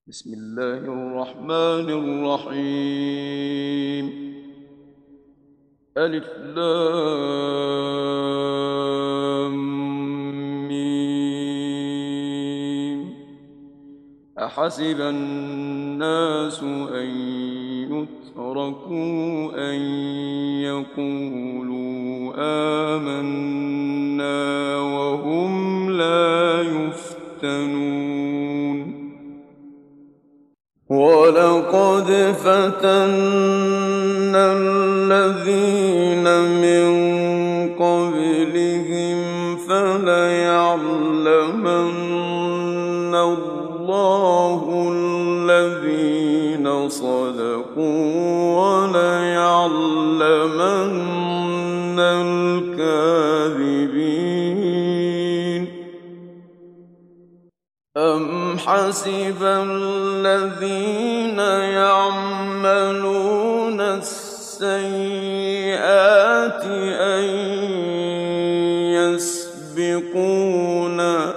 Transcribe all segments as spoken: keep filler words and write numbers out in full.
بسم الله الرحمن الرحيم. ألف لام ميم. أحسب الناس أن يتركوا أن يقولوا آمنا وهم لا يفتنون. وَلَقَدْ فَتَنَّا الَّذِينَ مِن قَبْلِهِمْ فَلَيَعْلَمَنَّ اللَّهُ الَّذِينَ صَدَقُوا وَلَيَعْلَمَنَّ الْكَاذِبِينَ. أَمْ حَسِبَ الَّذِينَ يَعْمَلُونَ السَّيِّئَاتِ أَن يَسْبِقُونَا ۚ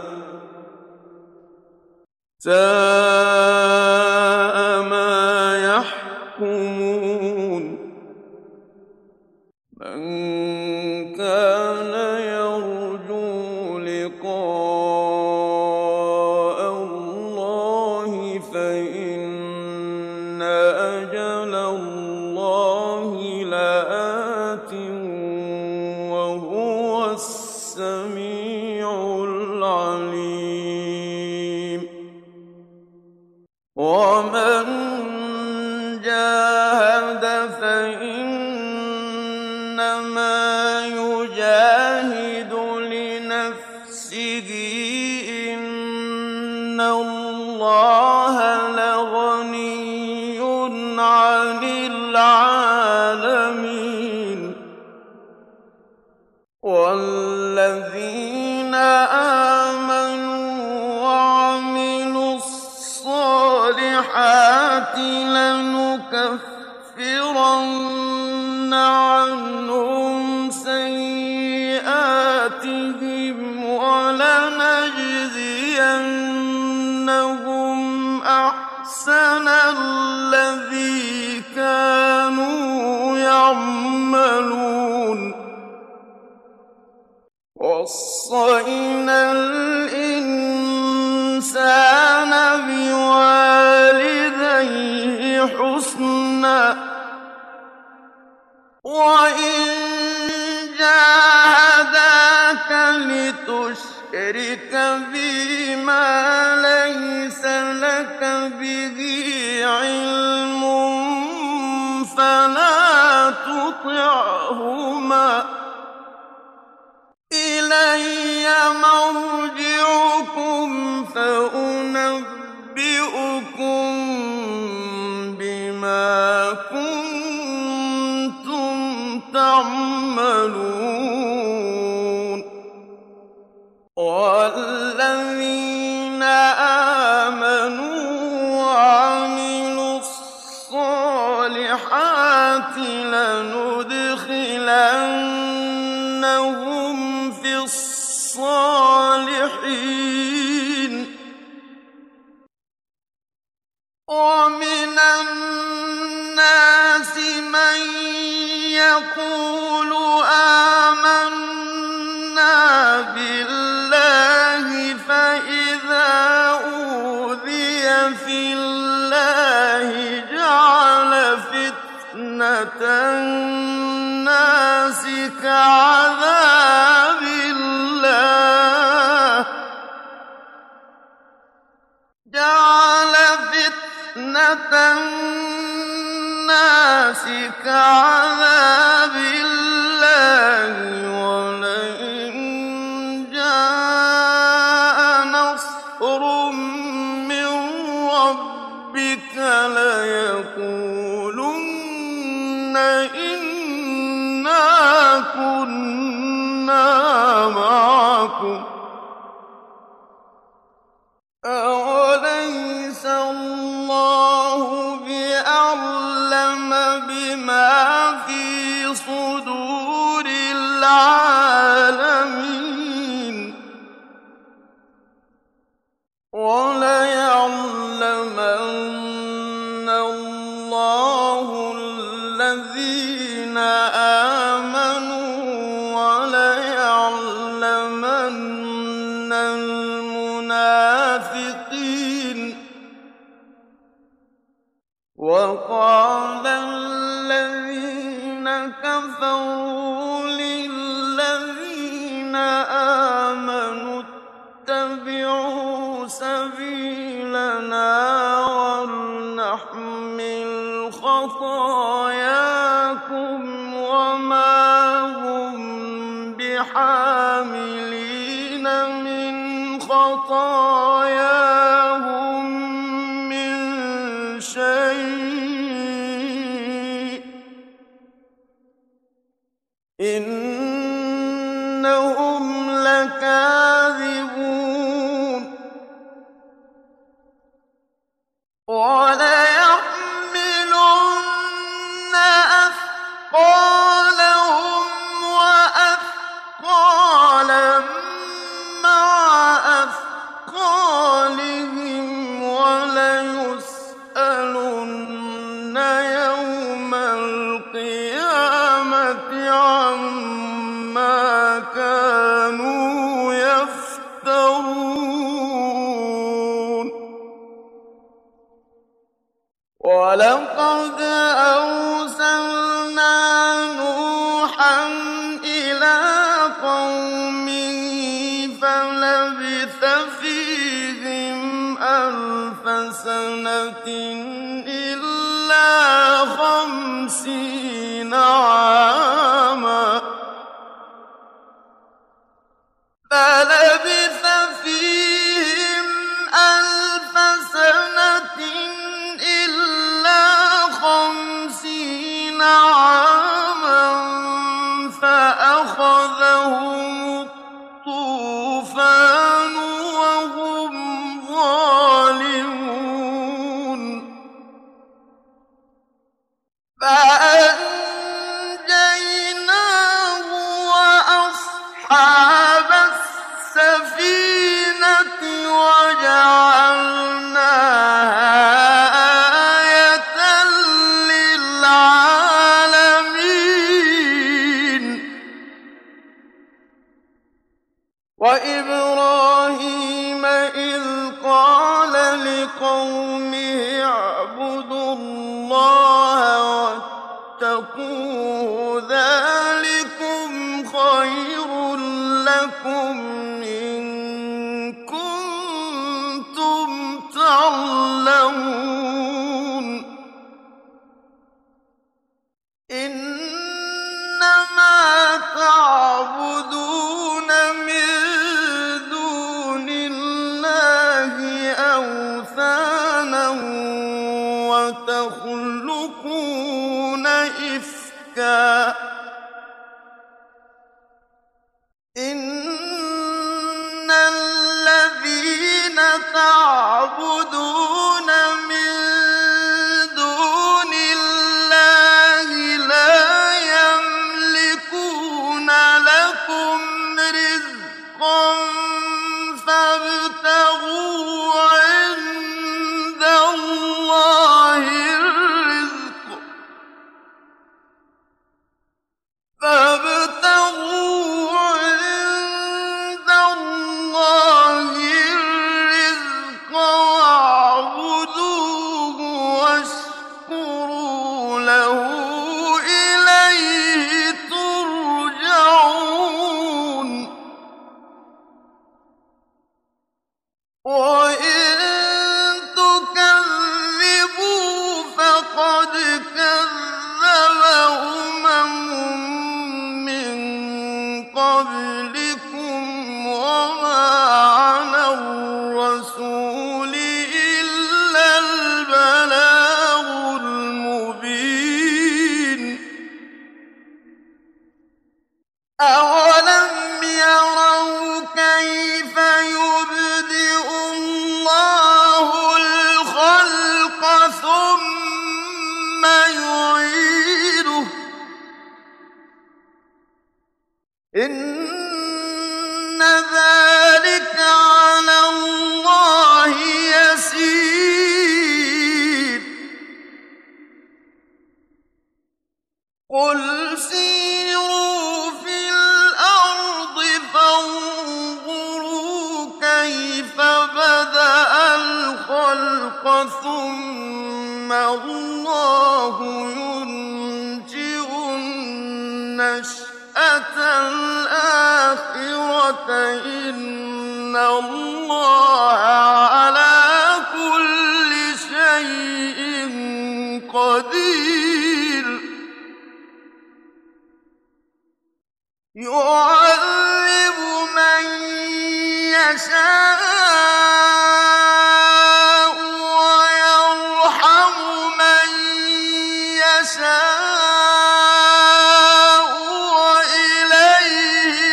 سَاءَ مَا يَحْكُمُونَ. مَن كَانَ يَرْجُو لِقَاءَ اللَّهِ فَإِنَّ أَجَلَ اللَّهِ لَآتٍ وَهُوَ السَّمِيعُ الْعَلِيمُ. وَمَن جَاهَدَ فَإِنَّمَا يُجَاهِدُ لِنَفْسِهِ ۚ إِنَّ اللَّهَ لَغَنِيٌّ عَنِ الْعَالَمِينَ. وَالَّذِينَ آمَنُوا وَعَمِلُوا الصَّالِحَاتِ لَنُكَفِّرَنَّ عَنْهُمْ سَيِّئَاتِهِمْ وَلَنَجْزِيَنَّهُمْ أَحْسَنَ الَّذِي كَانُوا يَعْمَلُونَ. وَوَصَّيْنَا الْإِنسَانَ بِوَالِدَيْهِ حُسْنًا ۖ وَإِن جَاهَدَاكَ لِتُشْرِكَ بِي مَا لَيْسَ لَكَ بِهِ عِلْمٌ فَلَا تُطِعْهُمَا ۚ إِلَيَّ مَرْجِعُكُمْ فَأُنَبِّئُكُم بِمَا كُنتُمْ تَعْمَلُونَ. وَالَّذِينَ آمَنُوا وَعَمِلُوا الصَّالِحَاتِ لَنُدْخِلَنَّهُمْ فِي الصَّالِحِينَ. وَمِنَ النَّاسِ مَن يَقُولُ آمَنَّا بِاللَّهِ فَإِذَا أُوذِيَ فِي اللَّهِ جَعَلَ فِتْنَةَ النَّاسِ كَعَذَابِ اللَّهِ جَعَلَ فِتْنَةَ النَّاسِ كَعَذَابِ اللَّهِ وَلَئِن جَاءَ نَصْرٌ مِّن رَّبِّكَ لَيَقُولُنَّ إِنَّا كُنَّا مَعَكُمْ ۚ أَوَلَيْسَ اللَّهُ بِأَعْلَمَ بِمَا فِي صُدُورِ الْعَالَمِينَ. وَلَيَعْلَمَنَّ وَلَيَعْلَمَنَّ اللَّهُ الَّذِينَ آمَنُوا وَلَيَعْلَمَنَّ الْمُنَافِقِينَ وَقَالَ الَّذِينَ كَفَرُوا لِلَّذِينَ آمَنُوا اتَّبِعُوا سَبِيلَنَا وَلْنَحْمِلْ خَطَايَاكُمْ وَمَا هُم بِحَامِلِينَ مِنْ خَطَايَاهُم مِّن شَيْءٍ ۖ إِنَّهُمْ لَكَاذِبُونَ وَلَيَحْمِلُنَّ أَثْقَالَهُمْ وَأَثْقَالًا مَّعَ أَثْقَالِهِمْ وَلَيُسْأَلُنَّ يَوْمَ الْقِيَامَةِ عَمَّا كَانُوا يَفْتَرُونَ وَلَقَدْ أَرْسَلْنَا نُوحًا إِلَىٰ قَوْمِهِ فَلَبِثَ فِيهِمْ أَلْفَ سَنَةٍ إِلَّا خَمْسِينَ عَامًا فَلَبِثَ فِيهِمْ أَلْفَ سَنَةٍ إِلَّا خَمْسِينَ عَامًا فَأَخَذَهُمُ الطُّوفَانُ وَهُمْ ظَالِمُونَ فَأَنجَيْنَاهُ وَأَصْحَابَ السَّفِينَةِ وَجَعَلْنَاهَا آيَةً لِّلْعَالَمِينَ وَإِبْرَاهِيمَ إِذْ قَالَ لِقَوْمِهِ اعْبُدُوا اللَّهَ وَاتَّقُوهُ ذَٰلِكُمْ خَيْرٌ لَّكُمْ إِن كُنتُمْ تَعْلَمُونَ إِنَّمَا تَعْبُدُونَ مِن دُونِ اللَّهِ أَوْثَانًا وَتَخْلُقُونَ إِفْكًا ۚ إِنَّ الَّذِينَ تَعْبُدُونَ مِن دُونِ اللَّهِ لَا يَمْلِكُونَ لَكُمْ رِزْقًا فَابْتَغُوا عِندَ اللَّهِ الرِّزْقَ قُلْ سِيرُوا فِي الْأَرْضِ فَانظُرُوا كَيْفَ بَدَأَ الْخَلْقَ ثُمَّ اللَّهُ يُنشِئُ النَّشْأَةَ الْآخِرَةَ ۚ إِنَّ اللَّهَ عَلَىٰ كُلِّ شَيْءٍ قَدِيرٌ يُعَذِّبُ مَن يَشَاءُ وَيَرْحَمُ مَن يَشَاءُ وَإِلَيْهِ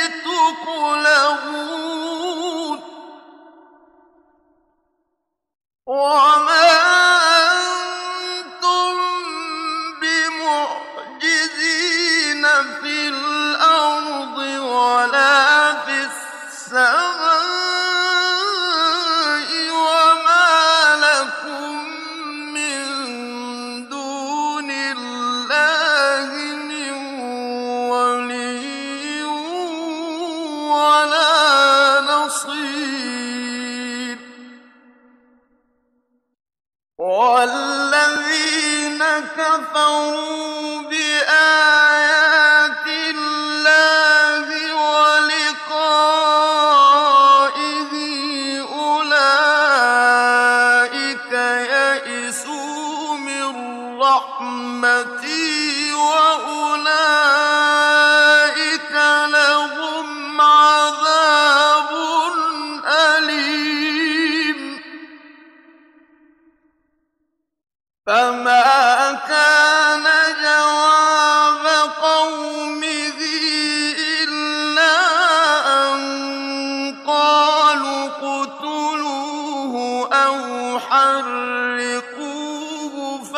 تُقْلَبُونَ وَمَا أَنتُم بِمُعْجِزِينَ فِي الْأَرْضِ وَلَا فِي السَّمَاءِ وَمَا لَكُم مِّن دُونِ اللَّهِ مِن وَلِيٍّ وَلَا نَصِيرٍ وَالَّذِينَ كَفَرُوا بِآيَاتِ اللَّهِ وَلِقَائِهِ أُولَٰئِكَ يَئِسُوا مِن رَّحْمَتِي وَأُولَٰئِكَ لَهُمْ عَذَابٌ أَلِيمٌ فَمَا كَانَ جَوَابَ قَوْمِهِ إِلَّا أَن قَالُوا اقْتُلُوهُ أَوْ حَرِّقُوهُ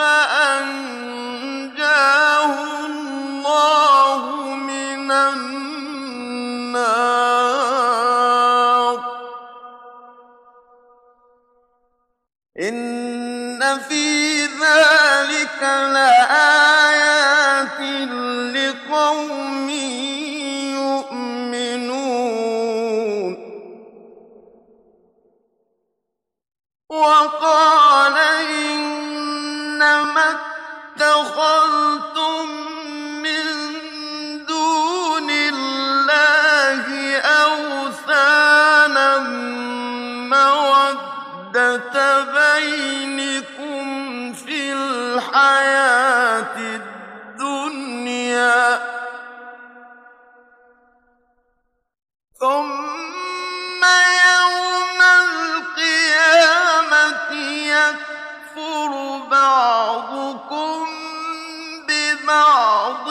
فَأَنجَاهُ اللَّهُ مِنَ النَّارِ ۚ إِنَّ فِي ذَٰلِكَ لَآيَاتٍ لِّقَوْمٍ يُؤْمِنُونَ وَقَالَ إِنَّمَا اتَّخَذْتُم مِّن دُونِ اللَّهِ أَوْثَانًا مَّوَدَّةَ بَيْنِكُمْ فِي الْحَيَاةِ الدُّنْيَا ۖ ثُمَّ يَوْمَ الْقِيَامَةِ يَكْفُرُ بَعْضُكُم بِبَعْضٍ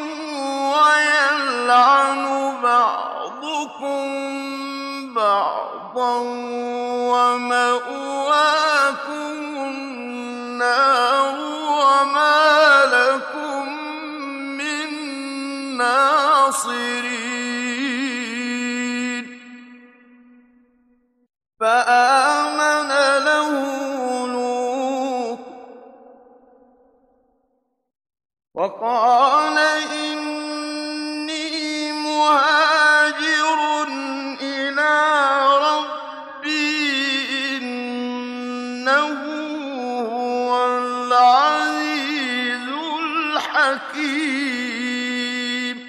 وَيَلْعَنُ بَعْضُكُم بَعْضًا وَمَأْوَاكُمُ النَّارُ وَمَا لَكُم مِّن نَّاصِرِينَ فَآمَنَ لَهُ لُوطٌ وَقَالَ إِنِّي مُهَاجِرٌ إِلَىٰ رَبِّي إِنَّهُ هُوَ الْعَزِيزُ الْحَكِيمُ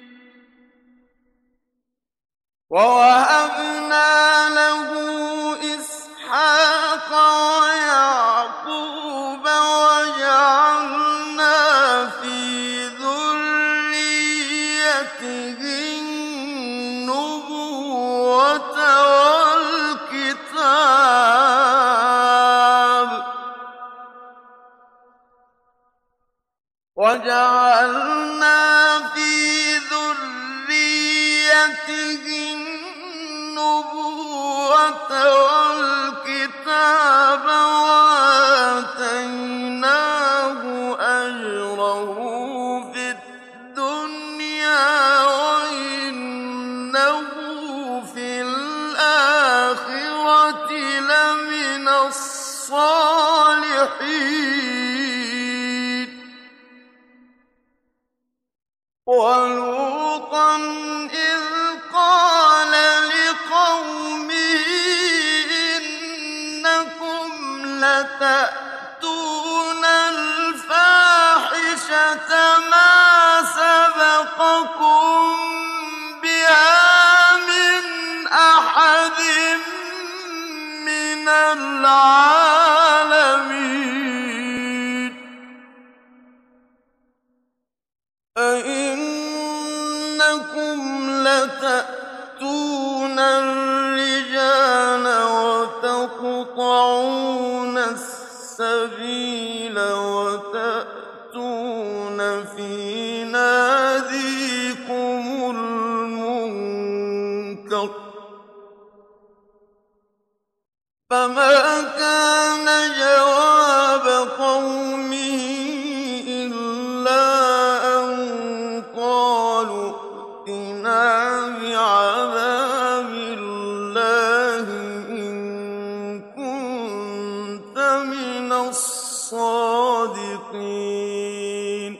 وَوَهَبْنَا لَهُ إِسْحَاقَ وَيَعْقُوبَ وَجَعَلْنَا فِي ذُرِّيَّتِهِ النُّبُوَّةَ وَالْكِتَابَ وَجَعَلْنَا فِي ذُرِّيَّتِهِ النُّبُوَّةَ وَالْكِتَابَ وَآتَيْنَاهُ أَجْرَهُ فِي الدُّنْيَا وَإِنَّهُ فِي الْآخِرَةِ لَمِنَ الصَّالِحِينَ أتأتون الفاحشة ما سبقكم بها من أحد من العالمين أئنكم لتأتون الرجال وتقطعون السبيل وتأتون في ناديكم المنكر فما كان جواب قومه إلا أن قالوا ائتنا بعذاب الله إن كنت من الصادقين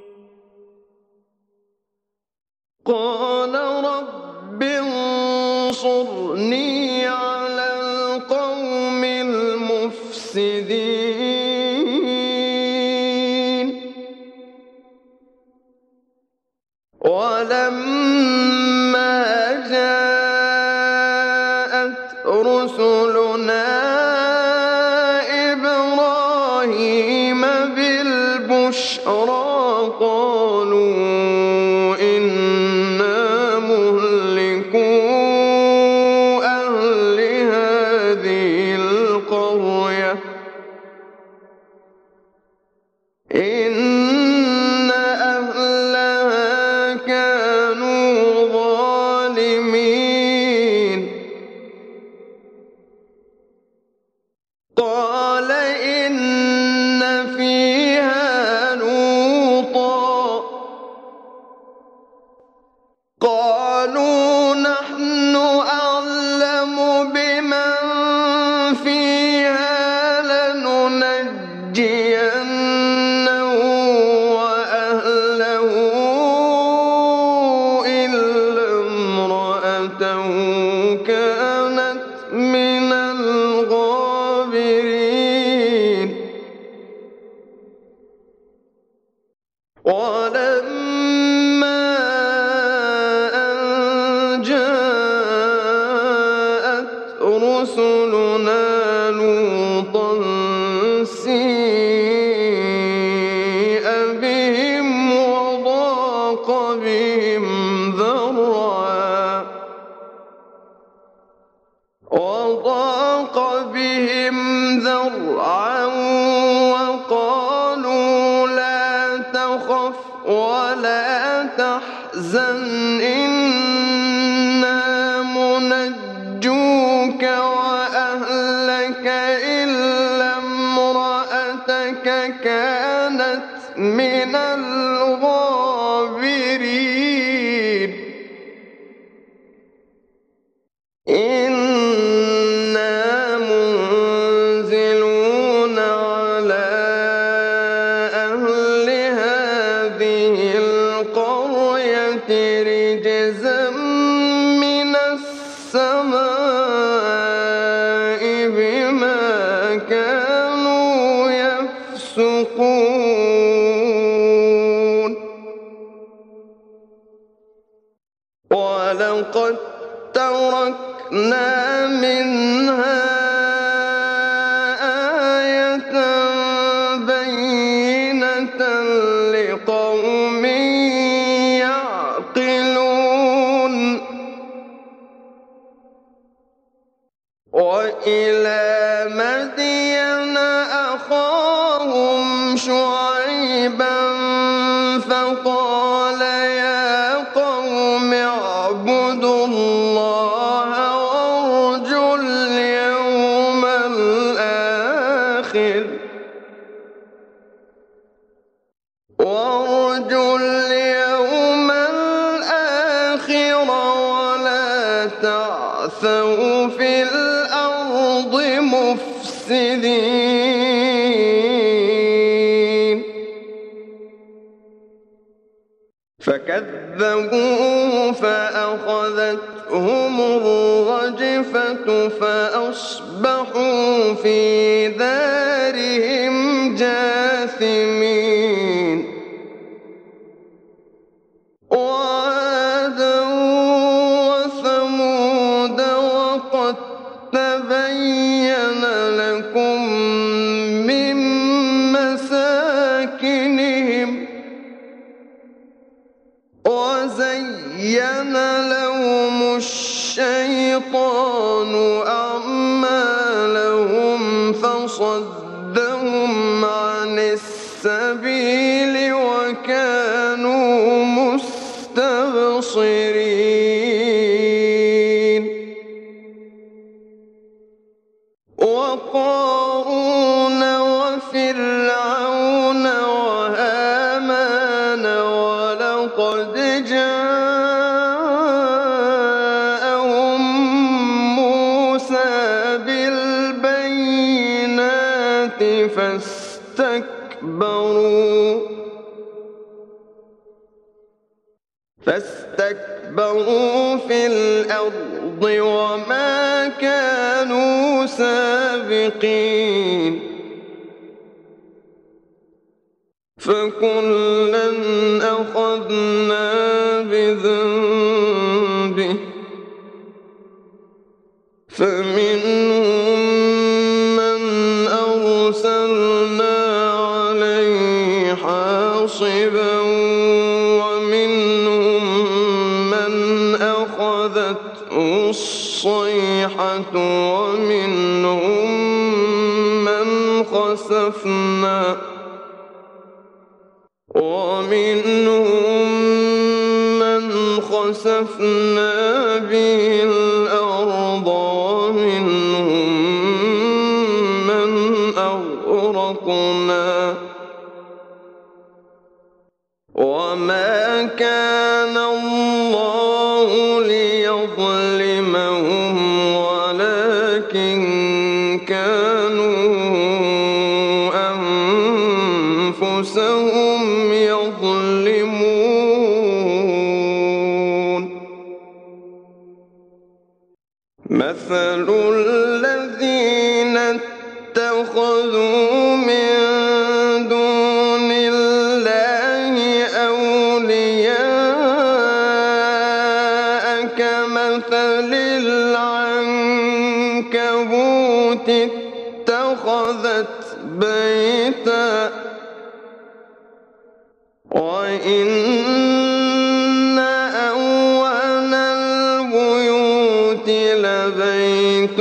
قال رب انصرني على القوم المفسدين ولما جاءت رسلنا إبراهيم بالبشرى قالوا إنا مهلكو أهل هذه القرية إن أهلها كانوا ظالمين قال إن فيها لوطا قالوا نحن أعلم بمن فيها لننجينه وأهله إلا امرأته كانت من الغابرين ولما أن جاءت رسلنا لوطا سيء بهم وضاق بهم ذرعا وضاق بهم ذرعا وقالوا لا تخف ولا تحزن إنا منجوك وأهلك إلا امرأتك كانت من الغابرين إنا منزلون على أهل هذه القرية رجزا من السماء بما كانوا يفسقون ولقد تركنا منها آية بينة لقوم يعقلون وإلى مدين أخاهم شعيبا فقال يا قوم اعبدوا الله وارجوا اليوم الآخر وارجوا اليوم الآخر ولا تعثوا في الأرض مفسدين فكذبوه فأخذتهم الرجفة فأصبحوا في دارهم جاثمين وعادا وثمود وقد تبين لكم من مساكنهم وزين لهم الشيطان أعمالهم فصدهم عن السبيل وكانوا مستبصرين وقارون وفرعون وهامان ولقد جاءهم موسى بالبينات فاستكبروا فاستكبروا في الأرض وما كانوا سابقين فكلا أخذنا بذنبه فمنهم من أرسلنا عليه حاصبا ومنهم من أخذته الصيحة ومنهم من خسفنا ومنهم من خسفنا به الأرض ومنهم من أغرقنا وما كان الله ليظلمهم ولكن كانوا أنفسهم يظلمون مثل الذين اتخذوا من دون الله أولياء كمثل العنكبوت اتخذت بيتا وإن أول البيوت لبيت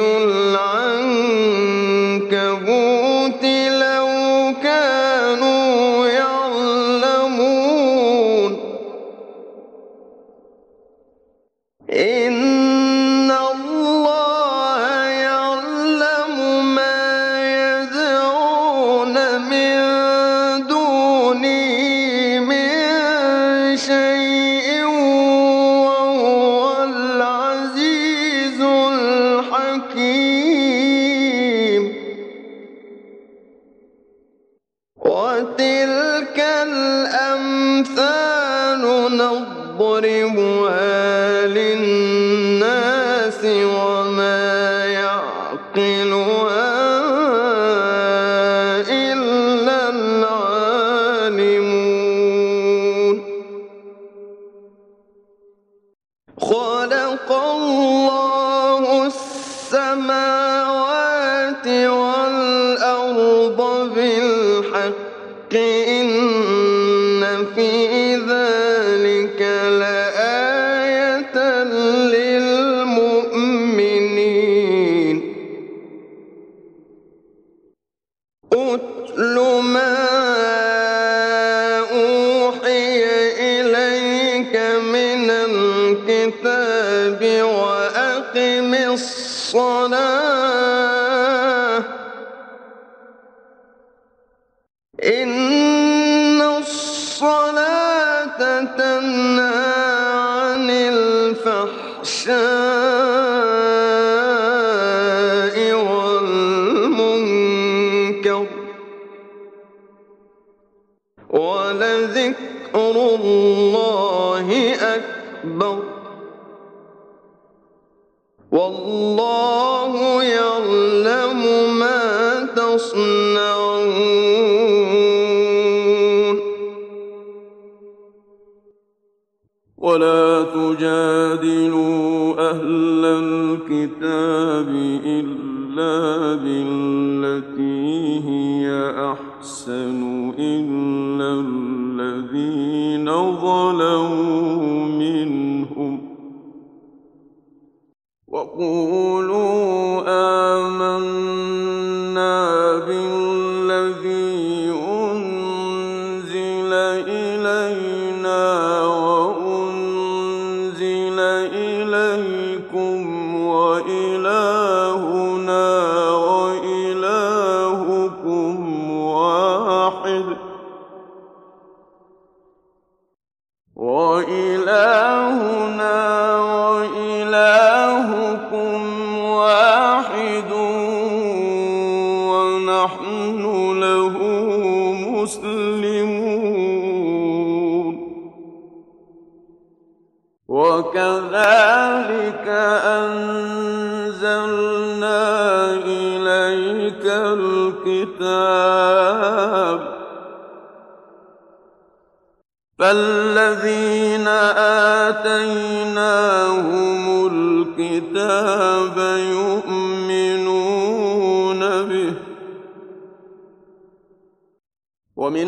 العنكبوت لو كانوا يعلمون إن الله يعلم ما يدعون من دونه شيء وهو العزيز الحكيم وتلك الأمثال نضربها للناس وما يعقلها إلا العالمون خلق الله السماوات والأرض بالحق إن في ذلك لآية للمؤمنين أتل ما أوحي إليك من الكتاب وأقم الصلاة إن الصلاة تنهى عن الفحشاء والمنكر ولذكر الله اللَّهِ أَكْبَرُ وَاللَّهُ يَعْلَمُ مَا تَصْنَعُونَ وَلَا تُجَادِلُوا أَهْلَ الْكِتَابِ إِلَّا بِالَّتِي هِيَ أَحْسَنُ إِلَّا الَّذِينَ ظَلَمُوا مِنْهُمْ وَقُولُوا آمَنَّا بِالَّذِي أُنزِلَ إِلَيْنَا وَأُنزِلَ إِلَيْكُمْ وَإِلَٰهُنَا وَإِلَٰهُكُمْ وَاحِدٌ وَإِلَٰهُنَا وَإِلَٰهُكُمْ وَاحِدٌ وَنَحْنُ لَهُ مُسْلِمُونَ وَكَذَٰلِكَ أَنزَلْنَا إِلَيْكَ الْكِتَابَ فَالَّذِينَ آتَيْنَاهُمُ الْكِتَابَ يُؤْمِنُونَ بِهِ وَمِنْ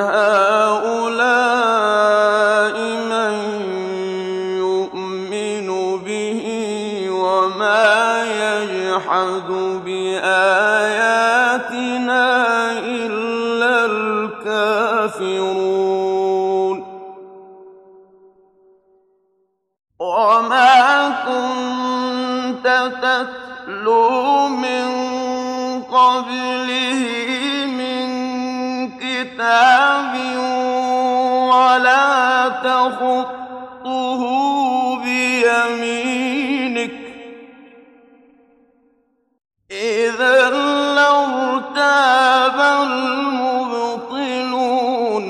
هَٰؤُلَاءِ مَن يُؤْمِنُ بِهِ وَمَا يَجْحَدُ بِآيَاتِنَا إِلَّا الْكَافِرُونَ وَمَا كُنتَ تَتْلُو مِن قَبْلِهِ مِن كِتَابٍ وَلَا تَخُطُّهُ بِيَمِينِكَ إِذًا لَّارْتَابَ الْمُبْطِلُونَ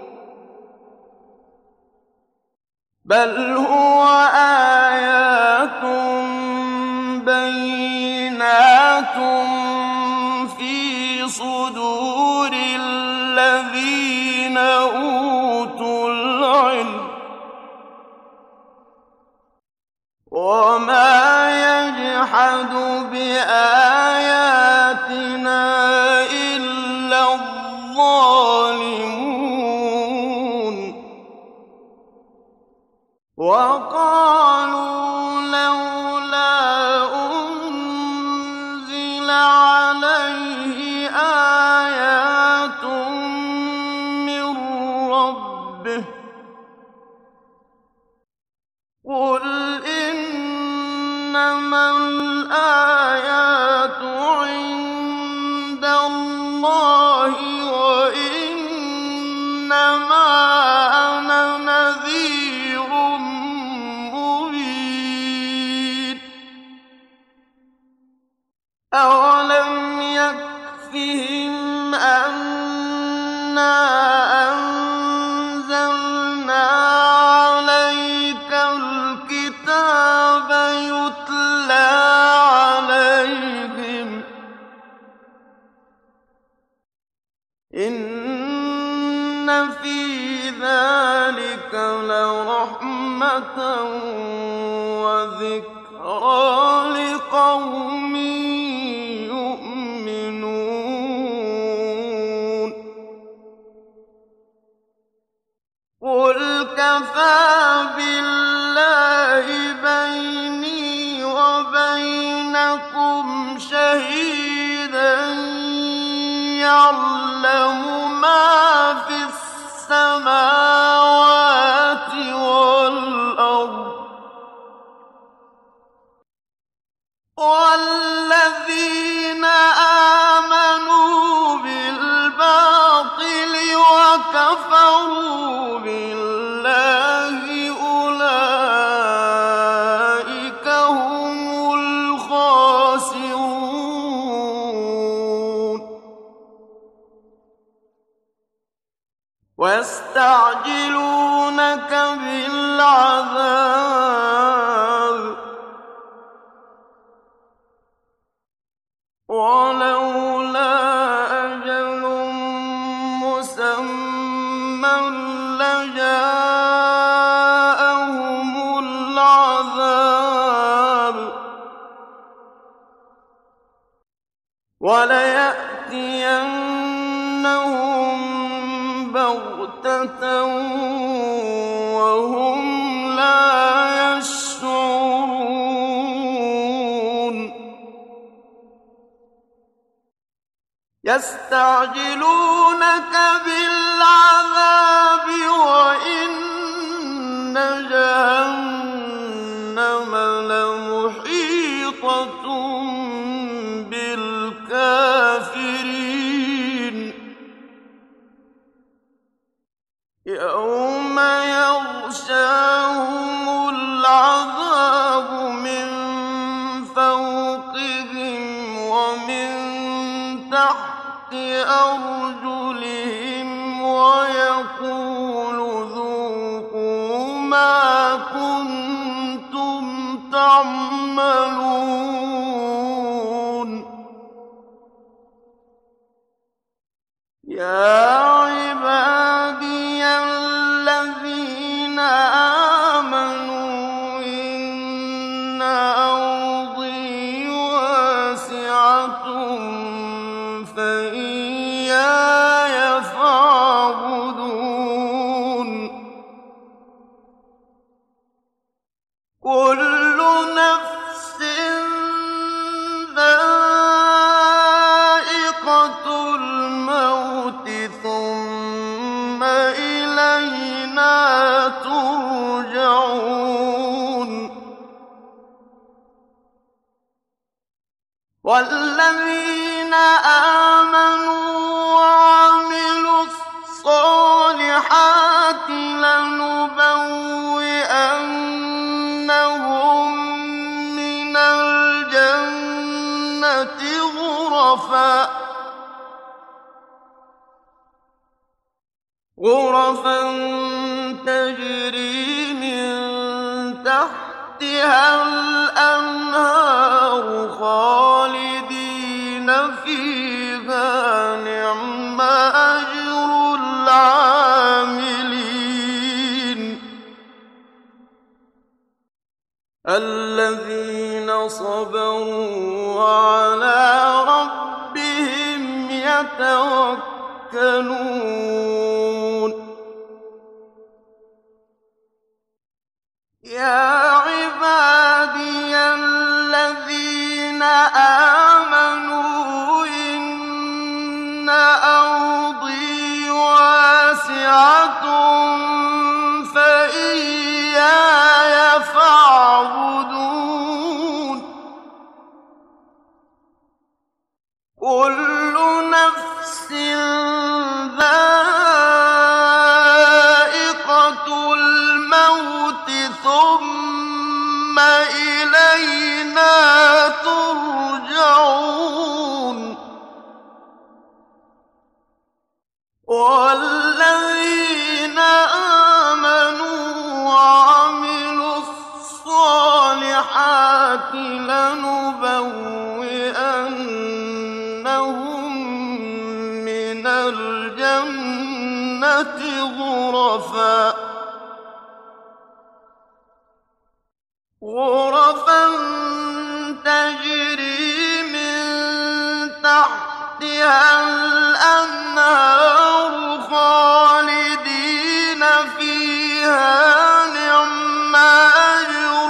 بَلْ هُوَ آيَاتٌ بَيِّنَاتٌ فِي صُدُورِ الَّذِينَ أُوتُوا الْعِلْمَ وَمَا يَجْحَدُ بِآيَاتِنَا إِلَّا الظَّالِمُونَ وَقَالُوا لَوْلَا أُنزِلَ عَلَيْهِ آيَاتٌ مِّن رَّبِّهِ ۖ قُلْ إِنَّمَا الْآيَاتُ عِندَ اللَّهِ وَإِنَّمَا أَنَا نَذِيرٌ مُّبِينٌ أَوَلَمْ يَكْفِهِمْ أَنَّا أَنزَلْنَا عَلَيْكَ الْكِتَابَ يُتْلَىٰ عَلَيْهِمْ إِنَّ فِي ذَٰلِكَ لَرَحْمَةً وَذِكْرَىٰ لِقَوْمٍ يُؤْمِنُونَ قُلْ كَفَىٰ بِاللَّهِ بَيْنِي وَبَيْنَكُمْ شَهِيدًا يَعْلَمُ مَا فِي السَّمَاوَاتِ وَالْأَرْضِ وَالَّذِينَ آمَنُوا بِالْبَاطِلِ وَكَفَرُوا بِاللَّهِ ويستعجلونك بالعذاب ولولا أجل مسمى لجاءهم العذاب وليأتينهم بغتة وهم لا يشعرون يستعجلونك بالعذاب وإن جهنم لمحيطة بالكافرين يوم يغشاهم العذاب من فوقهم ومن تحت أرجلهم ويقول ذوقوا ما كنتم تعملون يا عبادي الذين آمنوا إن أرضي واسعة فإياي فاعبدون كل نفس ذائقة الموت ثم إلينا ترجعون والذين آمنوا وعملوا الصالحات لنبوئنهم من الجنة غرفا غرفا تجري من تحتها الأنهار خالدين فيها نعم أجر العاملين الذين صبروا وعلى ربهم يتوكلون يا عبادي الذين آمنوا إن أرضي واسعة فإياي فاعبدون كل نفس ذائقة الموت ثم إلينا ترجعون والذين آمنوا وعملوا الصالحات لنبوئنهم من الجنة غرفا غرفا تجري من تحتها الأنهار خالدين فيها نعم أجر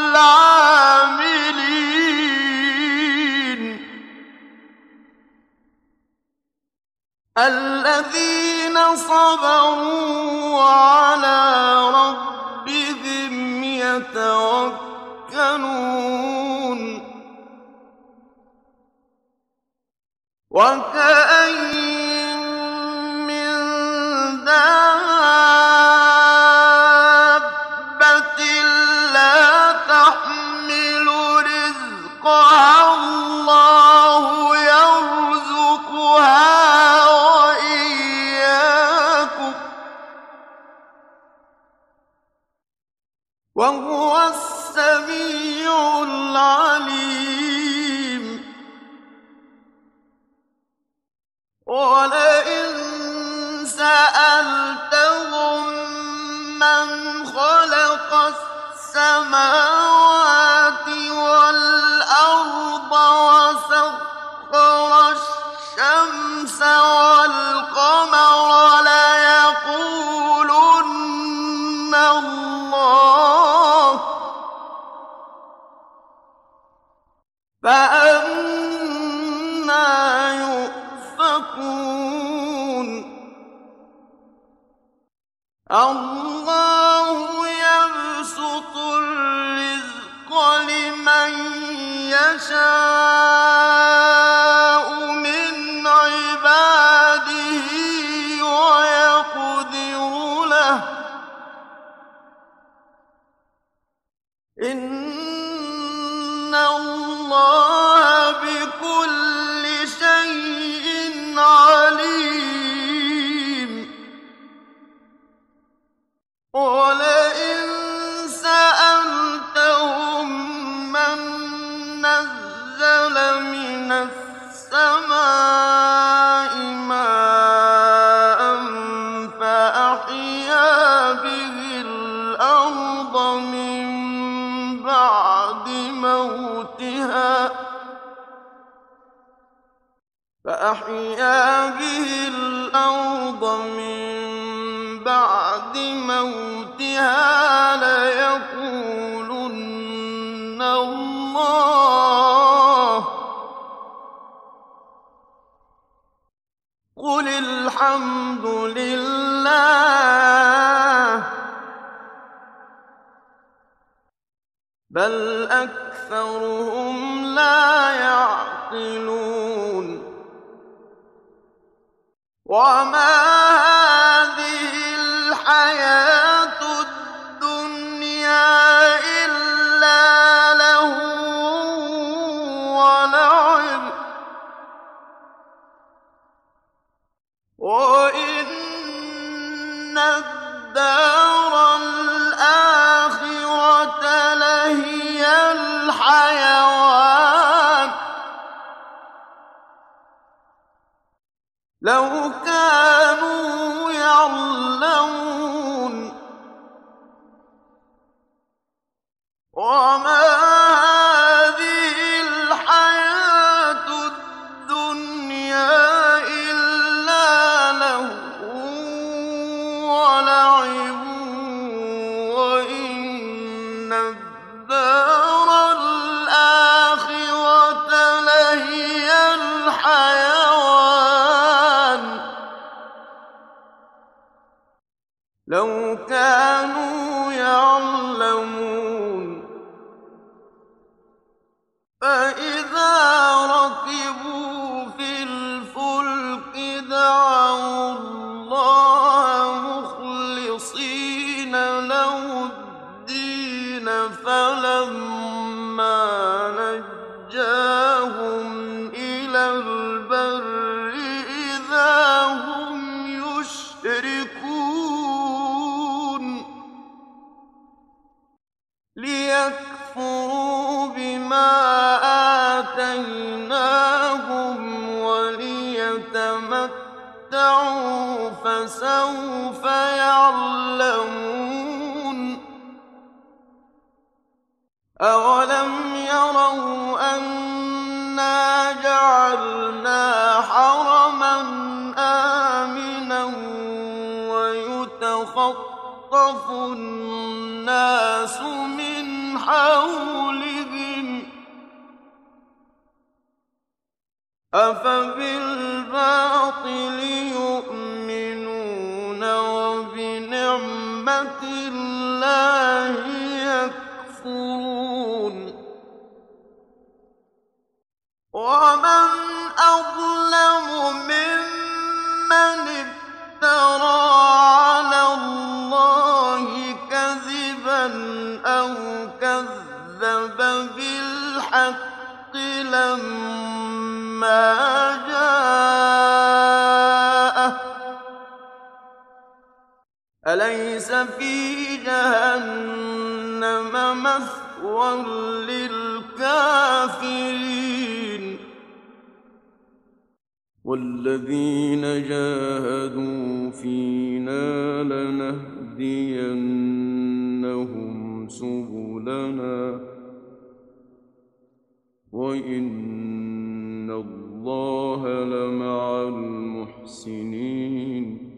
العاملين الذين صبروا وعلى ربهم يتوكلون وكأين من دابة لا تحمل رزقها الله يرزقها وإياكم وهو السميع العليم. ولئن سألتهم من خلق السماوات والأرض وسخر الشمس والقمر ليقولن الله، فأنى يؤفكون. الله يبسط الرزق لمن يشاء من عباده ويقدر له، إن الله بكل شيء عليم. ولئن سألتهم من نزل من السماء ماء فأحيا به الأرض من بعد موتها فأحيا به الأرض من بعد موتها ليقولن الله، قل الحمد لله، بل أكثرهم لا يعقلون. وما هذه الحياة الدنيا إلا لهو ولعب، وإن الدار الآخرة لهي الحيوان، لو كانوا يعلمون. وما هذه الحياة الدنيا إلا لهو ولعب، وإن الدار الآخرة لهي الحيوان، لو كانوا يعلمون. فإذا ركبوا في الفلك دعوا الله مخلصين له الدين، فلما نجاهم إلى البر إذا هم يشركون، ليكفروا بما آتيناهم وليتمتعوا فسوف يعلمون. أولم يروا أنا جعلنا حرما آمنا ويتخطف الناس من حولهم، أفبالباطل يؤمنون وبنعمة الله يكفرون. ومن أظلم ممن افترى على الله كذبا أو كذب بالحق لما جاءه، أليس في جهنم جهنم مثوى للكافرين والذين جاهدوا فينا لنهدينهم سبلنا وإن الله لمع المحسنين